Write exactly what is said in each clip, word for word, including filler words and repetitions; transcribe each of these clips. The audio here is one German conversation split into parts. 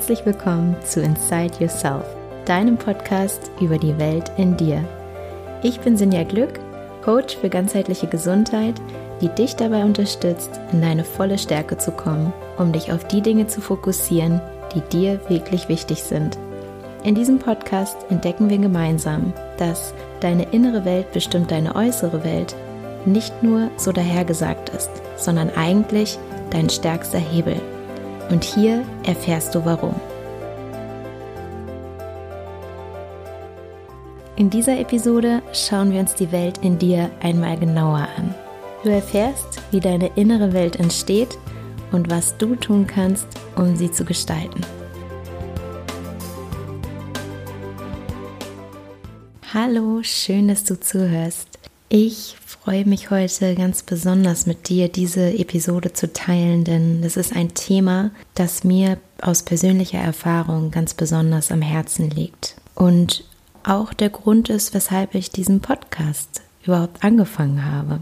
Herzlich willkommen zu Inside Yourself, deinem Podcast über die Welt in dir. Ich bin Sinja Glück, Coach für ganzheitliche Gesundheit, die dich dabei unterstützt, in deine volle Stärke zu kommen, um dich auf die Dinge zu fokussieren, die dir wirklich wichtig sind. In diesem Podcast entdecken wir gemeinsam, dass deine innere Welt bestimmt deine äußere Welt nicht nur so dahergesagt ist, sondern eigentlich dein stärkster Hebel. Und hier erfährst du warum. In dieser Episode schauen wir uns die Welt in dir einmal genauer an. Du erfährst, wie deine innere Welt entsteht und was du tun kannst, um sie zu gestalten. Hallo, schön, dass du zuhörst. Ich freue mich heute ganz besonders mit dir, diese Episode zu teilen, denn das ist ein Thema, das mir aus persönlicher Erfahrung ganz besonders am Herzen liegt. Und auch der Grund ist, weshalb ich diesen Podcast überhaupt angefangen habe.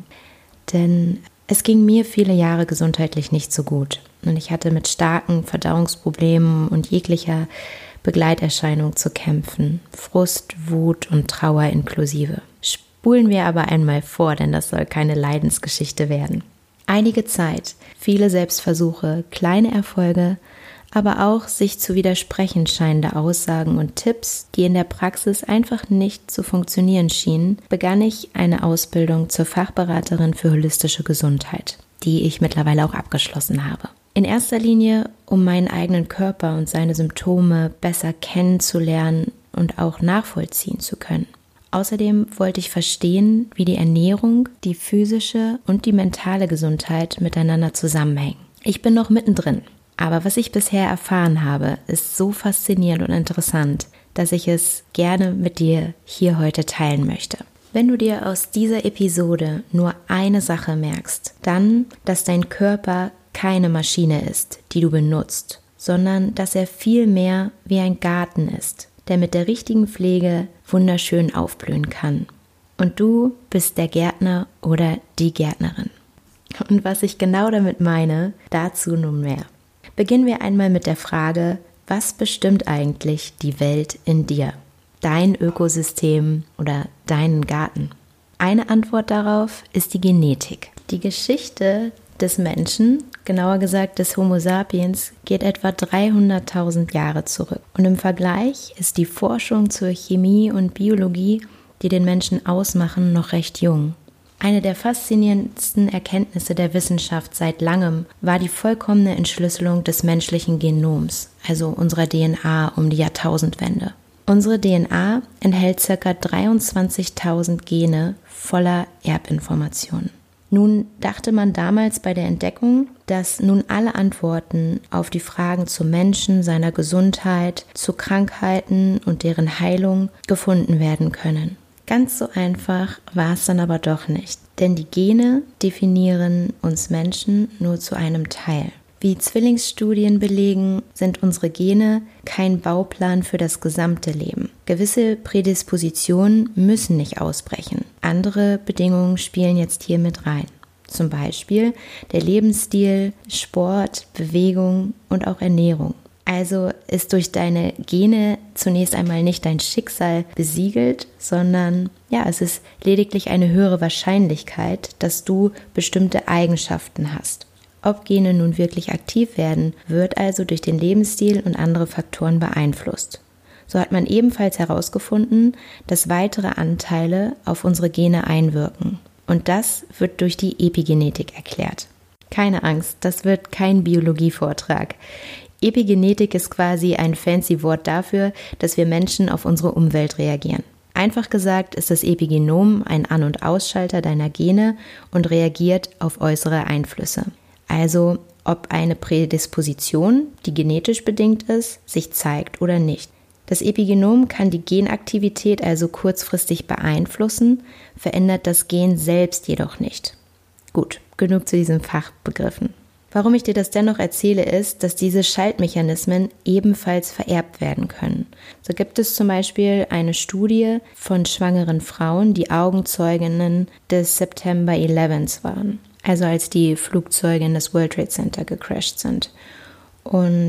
Denn es ging mir viele Jahre gesundheitlich nicht so gut. Und ich hatte mit starken Verdauungsproblemen und jeglicher Begleiterscheinung zu kämpfen. Frust, Wut und Trauer inklusive. Spulen wir aber einmal vor, denn das soll keine Leidensgeschichte werden. Einige Zeit, viele Selbstversuche, kleine Erfolge, aber auch sich zu widersprechen scheinende Aussagen und Tipps, die in der Praxis einfach nicht zu funktionieren schienen, begann ich eine Ausbildung zur Fachberaterin für holistische Gesundheit, die ich mittlerweile auch abgeschlossen habe. In erster Linie, um meinen eigenen Körper und seine Symptome besser kennenzulernen und auch nachvollziehen zu können. Außerdem wollte ich verstehen, wie die Ernährung, die physische und die mentale Gesundheit miteinander zusammenhängen. Ich bin noch mittendrin, aber was ich bisher erfahren habe, ist so faszinierend und interessant, dass ich es gerne mit dir hier heute teilen möchte. Wenn du dir aus dieser Episode nur eine Sache merkst, dann, dass dein Körper keine Maschine ist, die du benutzt, sondern dass er viel mehr wie ein Garten ist, der mit der richtigen Pflege wunderschön aufblühen kann. Und du bist der Gärtner oder die Gärtnerin. Und was ich genau damit meine, dazu nun mehr. Beginnen wir einmal mit der Frage, was bestimmt eigentlich die Welt in dir? Dein Ökosystem oder deinen Garten? Eine Antwort darauf ist die Genetik. Die Geschichte des Menschen, genauer gesagt des Homo sapiens, geht etwa dreihunderttausend Jahre zurück. Und im Vergleich ist die Forschung zur Chemie und Biologie, die den Menschen ausmachen, noch recht jung. Eine der faszinierendsten Erkenntnisse der Wissenschaft seit langem war die vollkommene Entschlüsselung des menschlichen Genoms, also unserer D N A um die Jahrtausendwende. Unsere D N A enthält ca. dreiundzwanzigtausend Gene voller Erbinformationen. Nun dachte man damals bei der Entdeckung, dass nun alle Antworten auf die Fragen zum Menschen, seiner Gesundheit, zu Krankheiten und deren Heilung gefunden werden können. Ganz so einfach war es dann aber doch nicht, denn die Gene definieren uns Menschen nur zu einem Teil. Wie Zwillingsstudien belegen, sind unsere Gene kein Bauplan für das gesamte Leben. Gewisse Prädispositionen müssen nicht ausbrechen. Andere Bedingungen spielen jetzt hier mit rein. Zum Beispiel der Lebensstil, Sport, Bewegung und auch Ernährung. Also ist durch deine Gene zunächst einmal nicht dein Schicksal besiegelt, sondern ja, es ist lediglich eine höhere Wahrscheinlichkeit, dass du bestimmte Eigenschaften hast. Ob Gene nun wirklich aktiv werden, wird also durch den Lebensstil und andere Faktoren beeinflusst. So hat man ebenfalls herausgefunden, dass weitere Anteile auf unsere Gene einwirken. Und das wird durch die Epigenetik erklärt. Keine Angst, das wird kein Biologievortrag. Epigenetik ist quasi ein fancy Wort dafür, dass wir Menschen auf unsere Umwelt reagieren. Einfach gesagt ist das Epigenom ein An- und Ausschalter deiner Gene und reagiert auf äußere Einflüsse. Also ob eine Prädisposition, die genetisch bedingt ist, sich zeigt oder nicht. Das Epigenom kann die Genaktivität also kurzfristig beeinflussen, verändert das Gen selbst jedoch nicht. Gut, genug zu diesen Fachbegriffen. Warum ich dir das dennoch erzähle, ist, dass diese Schaltmechanismen ebenfalls vererbt werden können. So gibt es zum Beispiel eine Studie von schwangeren Frauen, die Augenzeuginnen des September elf waren, also als die Flugzeuge in das World Trade Center gecrasht sind. Und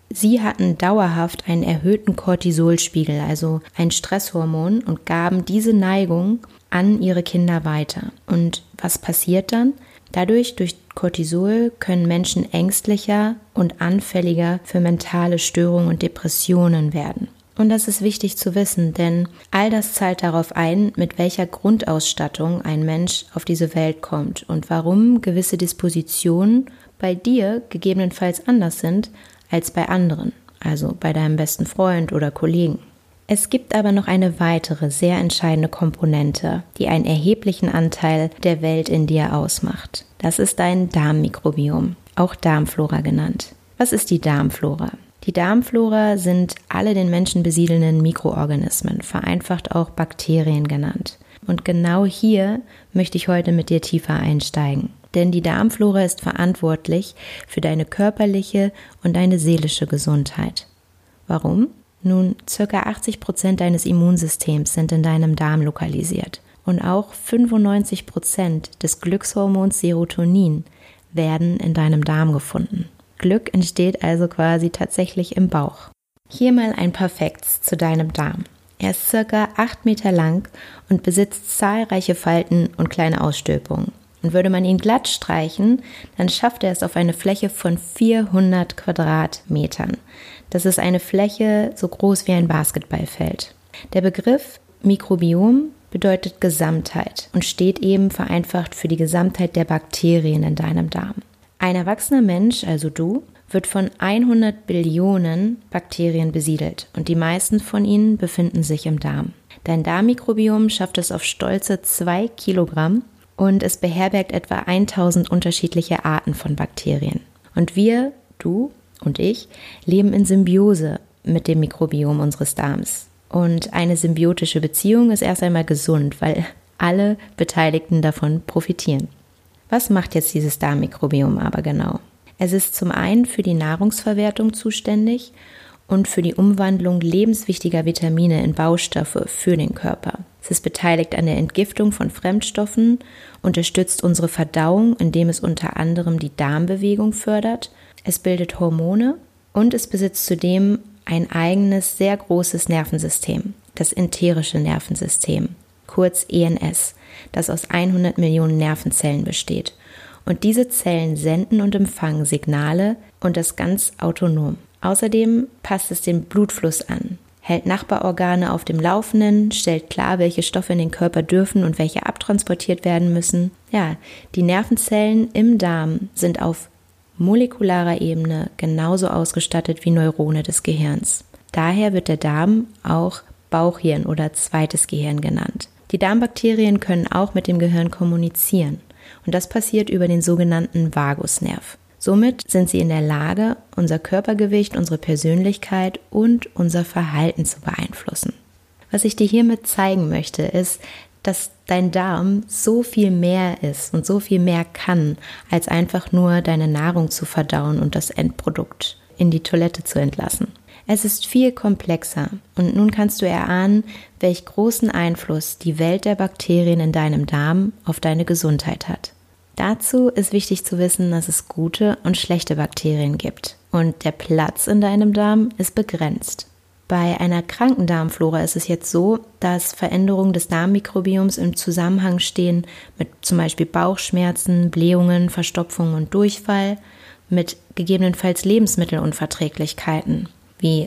Sie hatten dauerhaft einen erhöhten Cortisolspiegel, also ein Stresshormon, und gaben diese Neigung an ihre Kinder weiter. Und was passiert dann? Dadurch, durch Cortisol, können Menschen ängstlicher und anfälliger für mentale Störungen und Depressionen werden. Und das ist wichtig zu wissen, denn all das zahlt darauf ein, mit welcher Grundausstattung ein Mensch auf diese Welt kommt und warum gewisse Dispositionen bei dir gegebenenfalls anders sind als bei anderen, also bei deinem besten Freund oder Kollegen. Es gibt aber noch eine weitere, sehr entscheidende Komponente, die einen erheblichen Anteil der Welt in dir ausmacht. Das ist dein Darmmikrobiom, auch Darmflora genannt. Was ist die Darmflora? Die Darmflora sind alle den Menschen besiedelnden Mikroorganismen, vereinfacht auch Bakterien genannt. Und genau hier möchte ich heute mit dir tiefer einsteigen. Denn die Darmflora ist verantwortlich für deine körperliche und deine seelische Gesundheit. Warum? Nun, ca. achtzig Prozent deines Immunsystems sind in deinem Darm lokalisiert. Und auch fünfundneunzig Prozent des Glückshormons Serotonin werden in deinem Darm gefunden. Glück entsteht also quasi tatsächlich im Bauch. Hier mal ein paar Facts zu deinem Darm. Er ist ca. acht Meter lang und besitzt zahlreiche Falten und kleine Ausstülpungen. Und würde man ihn glatt streichen, dann schafft er es auf eine Fläche von vierhundert Quadratmetern. Das ist eine Fläche so groß wie ein Basketballfeld. Der Begriff Mikrobiom bedeutet Gesamtheit und steht eben vereinfacht für die Gesamtheit der Bakterien in deinem Darm. Ein erwachsener Mensch, also du, wird von hundert Billionen Bakterien besiedelt und die meisten von ihnen befinden sich im Darm. Dein Darmmikrobiom schafft es auf stolze zwei Kilogramm und es beherbergt etwa tausend unterschiedliche Arten von Bakterien. Und wir, du und ich, leben in Symbiose mit dem Mikrobiom unseres Darms. Und eine symbiotische Beziehung ist erst einmal gesund, weil alle Beteiligten davon profitieren. Was macht jetzt dieses Darmmikrobiom aber genau? Es ist zum einen für die Nahrungsverwertung zuständig und für die Umwandlung lebenswichtiger Vitamine in Baustoffe für den Körper. Es ist beteiligt an der Entgiftung von Fremdstoffen, unterstützt unsere Verdauung, indem es unter anderem die Darmbewegung fördert. Es bildet Hormone und es besitzt zudem ein eigenes, sehr großes Nervensystem, das enterische Nervensystem, kurz E N S, das aus hundert Millionen Nervenzellen besteht. Und diese Zellen senden und empfangen Signale und das ganz autonom. Außerdem passt es den Blutfluss an, hält Nachbarorgane auf dem Laufenden, stellt klar, welche Stoffe in den Körper dürfen und welche abtransportiert werden müssen. Ja, die Nervenzellen im Darm sind auf molekularer Ebene genauso ausgestattet wie Neurone des Gehirns. Daher wird der Darm auch Bauchhirn oder zweites Gehirn genannt. Die Darmbakterien können auch mit dem Gehirn kommunizieren und das passiert über den sogenannten Vagusnerv. Somit sind sie in der Lage, unser Körpergewicht, unsere Persönlichkeit und unser Verhalten zu beeinflussen. Was ich dir hiermit zeigen möchte, ist, dass dein Darm so viel mehr ist und so viel mehr kann, als einfach nur deine Nahrung zu verdauen und das Endprodukt in die Toilette zu entlassen. Es ist viel komplexer und nun kannst du erahnen, welch großen Einfluss die Welt der Bakterien in deinem Darm auf deine Gesundheit hat. Dazu ist wichtig zu wissen, dass es gute und schlechte Bakterien gibt und der Platz in deinem Darm ist begrenzt. Bei einer kranken Darmflora ist es jetzt so, dass Veränderungen des Darmmikrobioms im Zusammenhang stehen mit zum Beispiel Bauchschmerzen, Blähungen, Verstopfungen und Durchfall, mit gegebenenfalls Lebensmittelunverträglichkeiten wie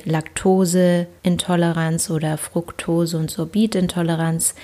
Laktoseintoleranz oder Fructose- und Sorbitintoleranz,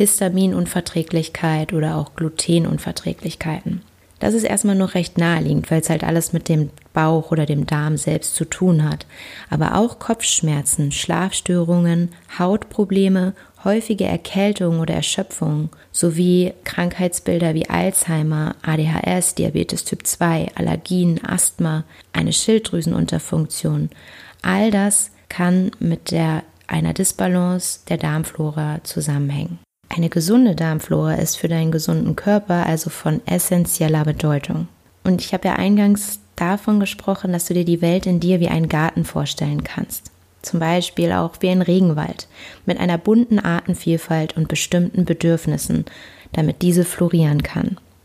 Histaminunverträglichkeit oder auch Glutenunverträglichkeiten. Das ist erstmal noch recht naheliegend, weil es halt alles mit dem Bauch oder dem Darm selbst zu tun hat. Aber auch Kopfschmerzen, Schlafstörungen, Hautprobleme, häufige Erkältungen oder Erschöpfung sowie Krankheitsbilder wie Alzheimer, A D H S, Diabetes Typ zwei, Allergien, Asthma, eine Schilddrüsenunterfunktion. All das kann mit der, einer Disbalance der Darmflora zusammenhängen. Eine gesunde Darmflora ist für deinen gesunden Körper also von essentieller Bedeutung. Und ich habe ja eingangs davon gesprochen, dass du dir die Welt in dir wie einen Garten vorstellen kannst. Zum Beispiel auch wie ein Regenwald mit einer bunten Artenvielfalt und bestimmten Bedürfnissen, damit diese florieren kann.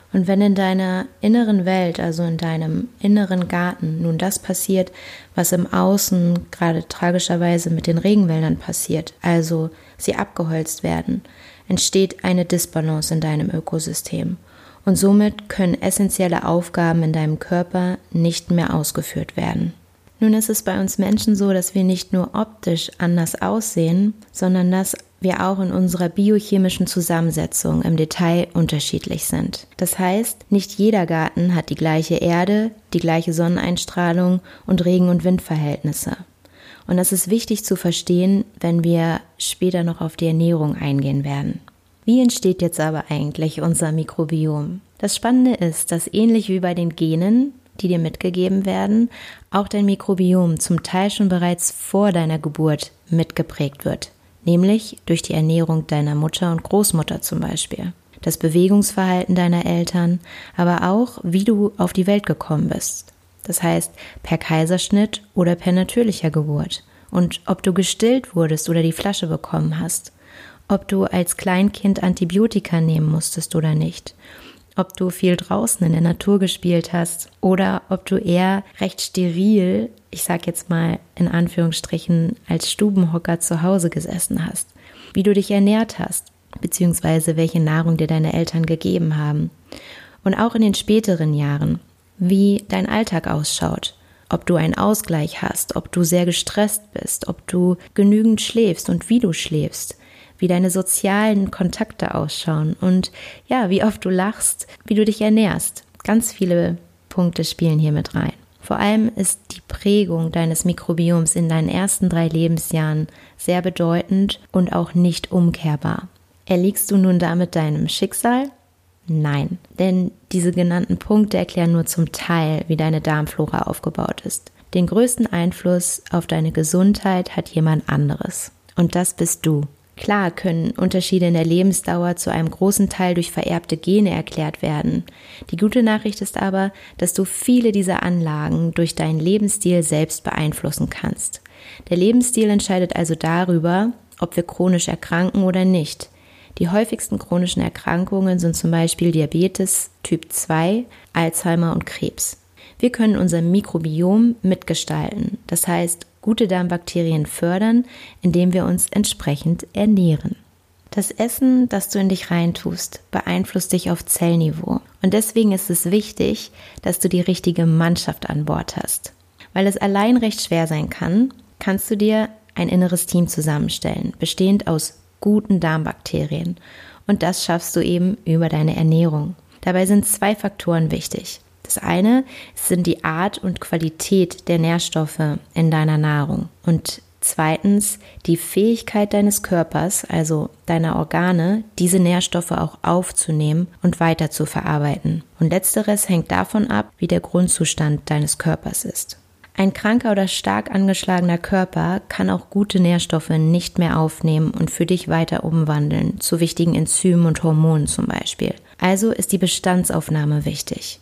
Und wenn in deiner inneren Welt, also in deinem inneren Garten, nun das passiert, was im Außen gerade tragischerweise mit den Regenwäldern passiert, also sie abgeholzt werden, entsteht eine Disbalance in deinem Ökosystem. Und somit können essentielle Aufgaben in deinem Körper nicht mehr ausgeführt werden. Nun ist es bei uns Menschen so, dass wir nicht nur optisch anders aussehen, sondern dass wir auch in unserer biochemischen Zusammensetzung im Detail unterschiedlich sind. Das heißt, nicht jeder Garten hat die gleiche Erde, die gleiche Sonneneinstrahlung und Regen- und Windverhältnisse. Und das ist wichtig zu verstehen, wenn wir später noch auf die Ernährung eingehen werden. Wie entsteht jetzt aber eigentlich unser Mikrobiom? Das Spannende ist, dass ähnlich wie bei den Genen, die dir mitgegeben werden, auch dein Mikrobiom zum Teil schon bereits vor deiner Geburt mitgeprägt wird. Nämlich durch die Ernährung deiner Mutter und Großmutter zum Beispiel, das Bewegungsverhalten deiner Eltern, aber auch, wie du auf die Welt gekommen bist. Das heißt, per Kaiserschnitt oder per natürlicher Geburt. Und ob du gestillt wurdest oder die Flasche bekommen hast. Ob du als Kleinkind Antibiotika nehmen musstest oder nicht. Ob du viel draußen in der Natur gespielt hast oder ob du eher recht steril, ich sag jetzt mal in Anführungsstrichen, als Stubenhocker zu Hause gesessen hast. Wie du dich ernährt hast, beziehungsweise welche Nahrung dir deine Eltern gegeben haben. Und auch in den späteren Jahren, wie dein Alltag ausschaut. Ob du einen Ausgleich hast, ob du sehr gestresst bist, ob du genügend schläfst und wie du schläfst. Wie deine sozialen Kontakte ausschauen und ja, wie oft du lachst, wie du dich ernährst. Ganz viele Punkte spielen hier mit rein. Vor allem ist die Prägung deines Mikrobioms in deinen ersten drei Lebensjahren sehr bedeutend und auch nicht umkehrbar. Erliegst du nun damit deinem Schicksal? Nein, denn diese genannten Punkte erklären nur zum Teil, wie deine Darmflora aufgebaut ist. Den größten Einfluss auf deine Gesundheit hat jemand anderes. Und das bist du. Klar können Unterschiede in der Lebensdauer zu einem großen Teil durch vererbte Gene erklärt werden. Die gute Nachricht ist aber, dass du viele dieser Anlagen durch deinen Lebensstil selbst beeinflussen kannst. Der Lebensstil entscheidet also darüber, ob wir chronisch erkranken oder nicht. Die häufigsten chronischen Erkrankungen sind zum Beispiel Diabetes Typ zwei, Alzheimer und Krebs. Wir können unser Mikrobiom mitgestalten, das heißt gute Darmbakterien fördern, indem wir uns entsprechend ernähren. Das Essen, das du in dich reintust, beeinflusst dich auf Zellniveau. Und deswegen ist es wichtig, dass du die richtige Mannschaft an Bord hast. Weil es allein recht schwer sein kann, kannst du dir ein inneres Team zusammenstellen, bestehend aus guten Darmbakterien. Und das schaffst du eben über deine Ernährung. Dabei sind zwei Faktoren wichtig. Das eine sind die Art und Qualität der Nährstoffe in deiner Nahrung und zweitens die Fähigkeit deines Körpers, also deiner Organe, diese Nährstoffe auch aufzunehmen und weiter zu verarbeiten. Und letzteres hängt davon ab, wie der Grundzustand deines Körpers ist. Ein kranker oder stark angeschlagener Körper kann auch gute Nährstoffe nicht mehr aufnehmen und für dich weiter umwandeln, zu wichtigen Enzymen und Hormonen zum Beispiel. Also ist die Bestandsaufnahme wichtig.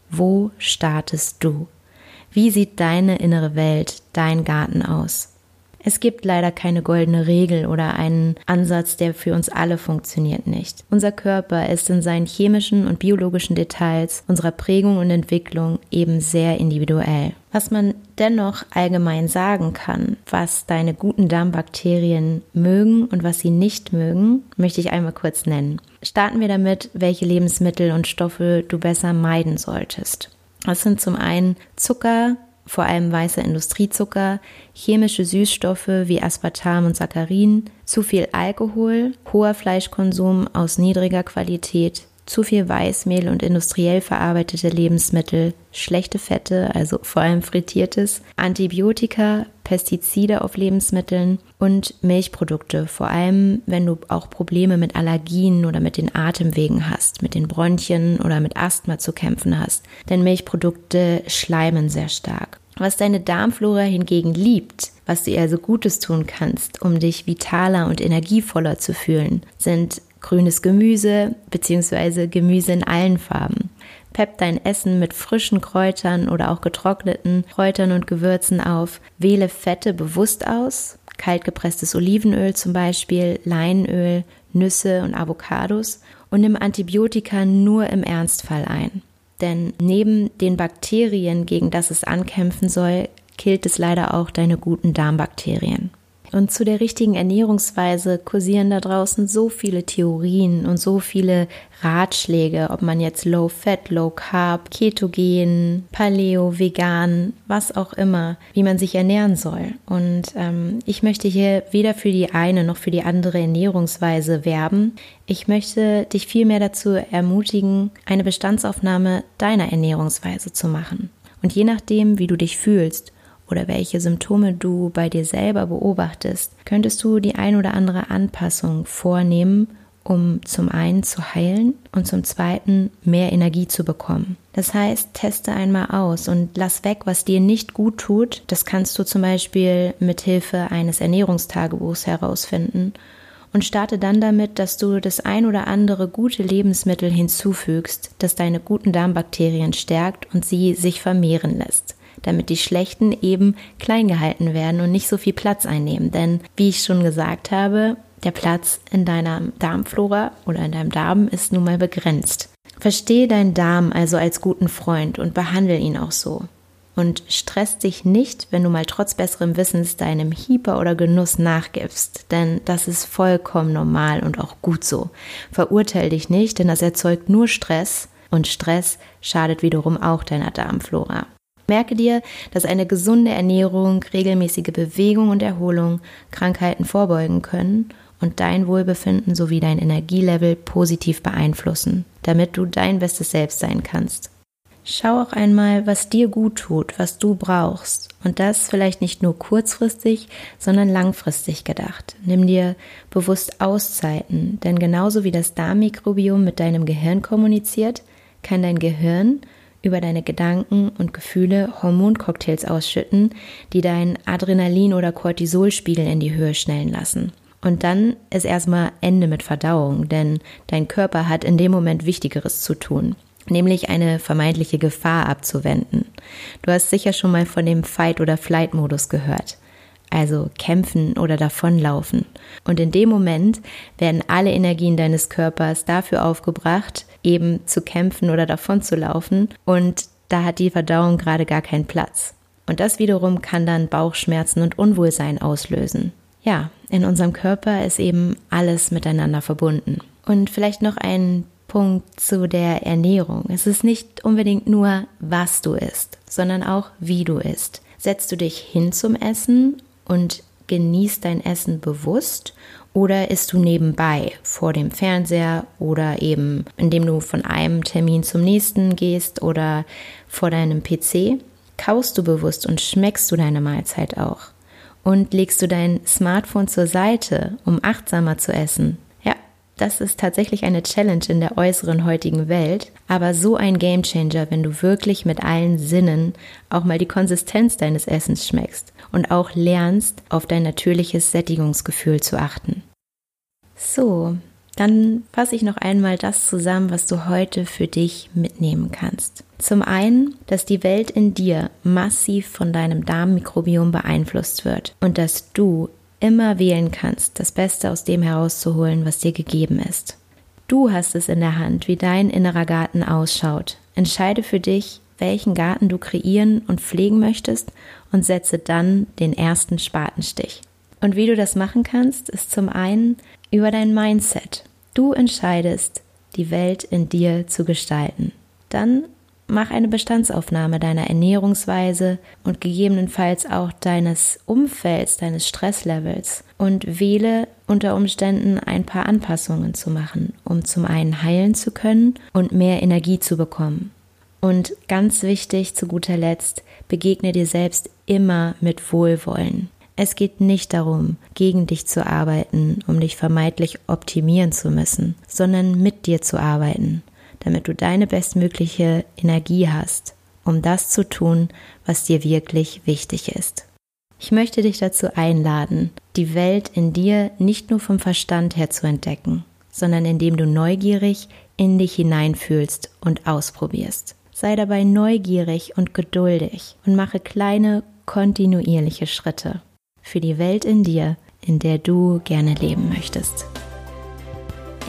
Wo startest du? Wie sieht deine innere Welt, dein Garten aus? Es gibt leider keine goldene Regel oder einen Ansatz, der für uns alle funktioniert nicht. Unser Körper ist in seinen chemischen und biologischen Details unserer Prägung und Entwicklung eben sehr individuell. Was man dennoch allgemein sagen kann, was deine guten Darmbakterien mögen und was sie nicht mögen, möchte ich einmal kurz nennen. Starten wir damit, welche Lebensmittel und Stoffe du besser meiden solltest. Das sind zum einen Zucker, vor allem weißer Industriezucker, chemische Süßstoffe wie Aspartam und Saccharin, zu viel Alkohol, hoher Fleischkonsum aus niedriger Qualität, zu viel Weißmehl und industriell verarbeitete Lebensmittel, schlechte Fette, also vor allem frittiertes, Antibiotika, Pestizide auf Lebensmitteln und Milchprodukte, vor allem wenn du auch Probleme mit Allergien oder mit den Atemwegen hast, mit den Bronchien oder mit Asthma zu kämpfen hast, denn Milchprodukte schleimen sehr stark. Was deine Darmflora hingegen liebt, was du ihr also Gutes tun kannst, um dich vitaler und energievoller zu fühlen, sind grünes Gemüse bzw. Gemüse in allen Farben. Pepp dein Essen mit frischen Kräutern oder auch getrockneten Kräutern und Gewürzen auf. Wähle Fette bewusst aus, kaltgepresstes Olivenöl zum Beispiel, Leinöl, Nüsse und Avocados und nimm Antibiotika nur im Ernstfall ein. Denn neben den Bakterien, gegen das es ankämpfen soll, killt es leider auch deine guten Darmbakterien. Und zu der richtigen Ernährungsweise kursieren da draußen so viele Theorien und so viele Ratschläge, ob man jetzt Low Fat, Low Carb, Ketogen, Paleo, Vegan, was auch immer, wie man sich ernähren soll. Und ähm, ich möchte hier weder für die eine noch für die andere Ernährungsweise werben. Ich möchte dich vielmehr dazu ermutigen, eine Bestandsaufnahme deiner Ernährungsweise zu machen. Und je nachdem, wie du dich fühlst, oder welche Symptome du bei dir selber beobachtest, könntest du die ein oder andere Anpassung vornehmen, um zum einen zu heilen und zum zweiten mehr Energie zu bekommen. Das heißt, teste einmal aus und lass weg, was dir nicht gut tut. Das kannst du zum Beispiel mit Hilfe eines Ernährungstagebuchs herausfinden und starte dann damit, dass du das ein oder andere gute Lebensmittel hinzufügst, das deine guten Darmbakterien stärkt und sie sich vermehren lässt, damit die schlechten eben klein gehalten werden und nicht so viel Platz einnehmen. Denn wie ich schon gesagt habe, der Platz in deiner Darmflora oder in deinem Darm ist nun mal begrenzt. Verstehe deinen Darm also als guten Freund und behandle ihn auch so. Und stress dich nicht, wenn du mal trotz besserem Wissens deinem Hyper oder Genuss nachgibst, denn das ist vollkommen normal und auch gut so. Verurteile dich nicht, denn das erzeugt nur Stress und Stress schadet wiederum auch deiner Darmflora. Merke dir, dass eine gesunde Ernährung, regelmäßige Bewegung und Erholung Krankheiten vorbeugen können und dein Wohlbefinden sowie dein Energielevel positiv beeinflussen, damit du dein bestes Selbst sein kannst. Schau auch einmal, was dir gut tut, was du brauchst und das vielleicht nicht nur kurzfristig, sondern langfristig gedacht. Nimm dir bewusst Auszeiten, denn genauso wie das Darmmikrobiom mit deinem Gehirn kommuniziert, kann dein Gehirn über deine Gedanken und Gefühle Hormoncocktails ausschütten, die deinen Adrenalin- oder Cortisolspiegel in die Höhe schnellen lassen. Und dann ist erstmal Ende mit Verdauung, denn dein Körper hat in dem Moment Wichtigeres zu tun, nämlich eine vermeintliche Gefahr abzuwenden. Du hast sicher schon mal von dem Fight- oder Flight-Modus gehört, also kämpfen oder davonlaufen. Und in dem Moment werden alle Energien deines Körpers dafür aufgebracht, eben zu kämpfen oder davon zu laufen, und da hat die Verdauung gerade gar keinen Platz. Und das wiederum kann dann Bauchschmerzen und Unwohlsein auslösen. Ja, in unserem Körper ist eben alles miteinander verbunden. Und vielleicht noch ein Punkt zu der Ernährung. Es ist nicht unbedingt nur, was du isst, sondern auch, wie du isst. Setzt du dich hin zum Essen und genießt dein Essen bewusst oder isst du nebenbei vor dem Fernseher oder eben indem du von einem Termin zum nächsten gehst oder vor deinem P C? Kaust du bewusst und schmeckst du deine Mahlzeit auch? Und legst du dein Smartphone zur Seite, um achtsamer zu essen? Ja, das ist tatsächlich eine Challenge in der äußeren heutigen Welt, aber so ein Gamechanger, wenn du wirklich mit allen Sinnen auch mal die Konsistenz deines Essens schmeckst und auch lernst, auf dein natürliches Sättigungsgefühl zu achten. So, dann fasse ich noch einmal das zusammen, was du heute für dich mitnehmen kannst. Zum einen, dass die Welt in dir massiv von deinem Darmmikrobiom beeinflusst wird und dass du immer wählen kannst, das Beste aus dem herauszuholen, was dir gegeben ist. Du hast es in der Hand, wie dein innerer Garten ausschaut. Entscheide für dich, welchen Garten du kreieren und pflegen möchtest und setze dann den ersten Spatenstich. Und wie du das machen kannst, ist zum einen über dein Mindset. Du entscheidest, die Welt in dir zu gestalten. Dann mach eine Bestandsaufnahme deiner Ernährungsweise und gegebenenfalls auch deines Umfelds, deines Stresslevels und wähle unter Umständen ein paar Anpassungen zu machen, um zum einen heilen zu können und mehr Energie zu bekommen. Und ganz wichtig, zu guter Letzt, begegne dir selbst immer mit Wohlwollen. Es geht nicht darum, gegen dich zu arbeiten, um dich vermeintlich optimieren zu müssen, sondern mit dir zu arbeiten, damit du deine bestmögliche Energie hast, um das zu tun, was dir wirklich wichtig ist. Ich möchte dich dazu einladen, die Welt in dir nicht nur vom Verstand her zu entdecken, sondern indem du neugierig in dich hineinfühlst und ausprobierst. Sei dabei neugierig und geduldig und mache kleine, kontinuierliche Schritte für die Welt in dir, in der du gerne leben möchtest.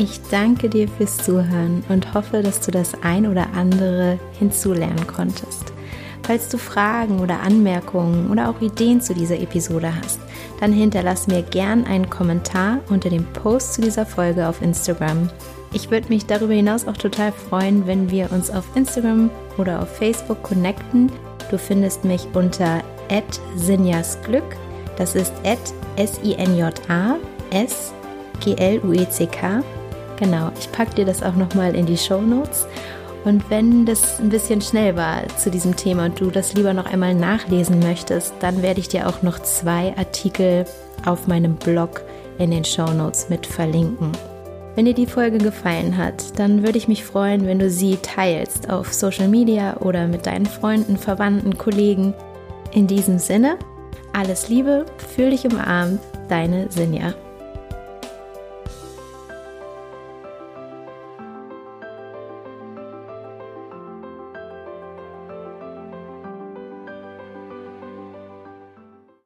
Ich danke dir fürs Zuhören und hoffe, dass du das ein oder andere hinzulernen konntest. Falls du Fragen oder Anmerkungen oder auch Ideen zu dieser Episode hast, dann hinterlass mir gern einen Kommentar unter dem Post zu dieser Folge auf Instagram. Ich würde mich darüber hinaus auch total freuen, wenn wir uns auf Instagram oder auf Facebook connecten. Du findest mich unter at sinjasglück. Das ist at S I N J A S G L U E C K. Genau, ich packe dir das auch nochmal in die Shownotes. Und wenn das ein bisschen schnell war zu diesem Thema und du das lieber noch einmal nachlesen möchtest, dann werde ich dir auch noch zwei Artikel auf meinem Blog in den Shownotes mit verlinken. Wenn dir die Folge gefallen hat, dann würde ich mich freuen, wenn du sie teilst auf Social Media oder mit deinen Freunden, Verwandten, Kollegen. In diesem Sinne, alles Liebe, fühl dich umarmt, deine Sinja.